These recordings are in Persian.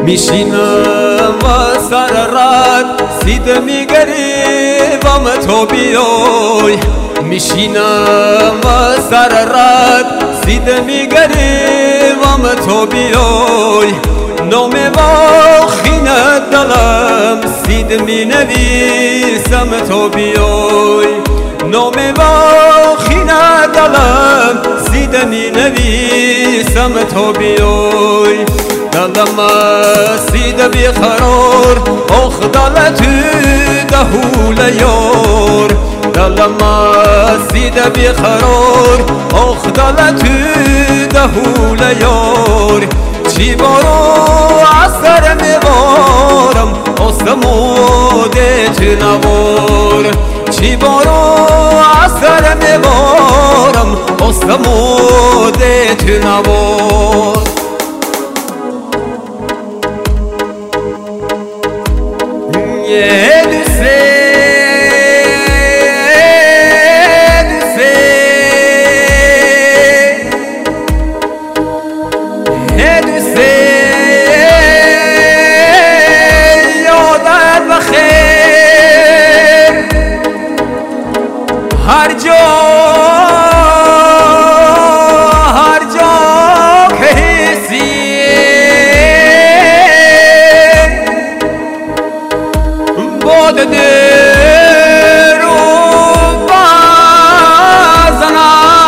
میشینم و سر رد سید میگریبم تو بیای میشینم و سر رد سید میگریبم تو بیای نام با خینه دلم سید می نویسم تو بیای نام با خینه دلم سید می نویسم تو بیای دلم سید بیقرار آخ دل تو دهول یار دلم سید بیقرار آخ دل تو دهول یار چی بارو عصر میبارم آسموده تو نوار چی بارو عصر میبارم آسموده تو نوار هر جا که حسی باد در و بزند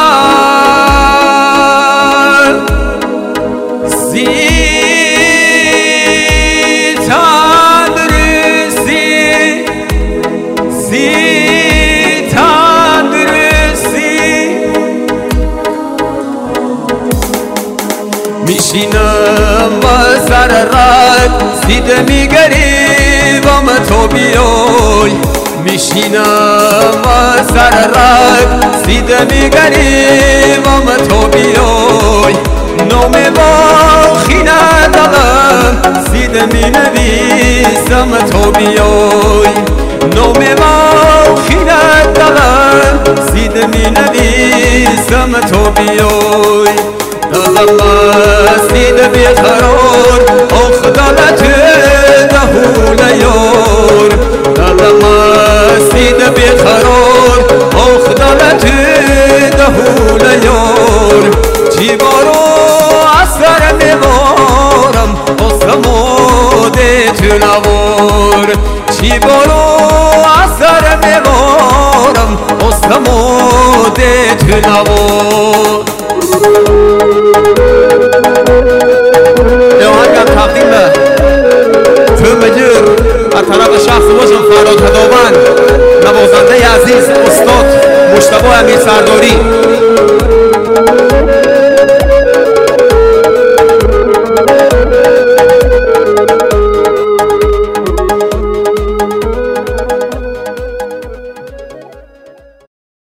میشینم و سر رد سید میگریبم تو بیای میشینم و سر رد سید میگریبم تو بیای نام با خینه دلم سید می نویسم تو بیای نام با خینه دلم سید می نویسم تو بیای دلم سید بیقرار آخ دل تو دهول یار دلم سید بیقرار آخ دل تو دهول یار چی بارو عصر میبارم آسموده تو نوار چی بارو عصر میبارم آسموده تو نوار آهنگم تقدیم به فیلمگیر از طرف شخص باشم فراد خداوند نوازنده عزیز استاد مجتبی امیر سرداری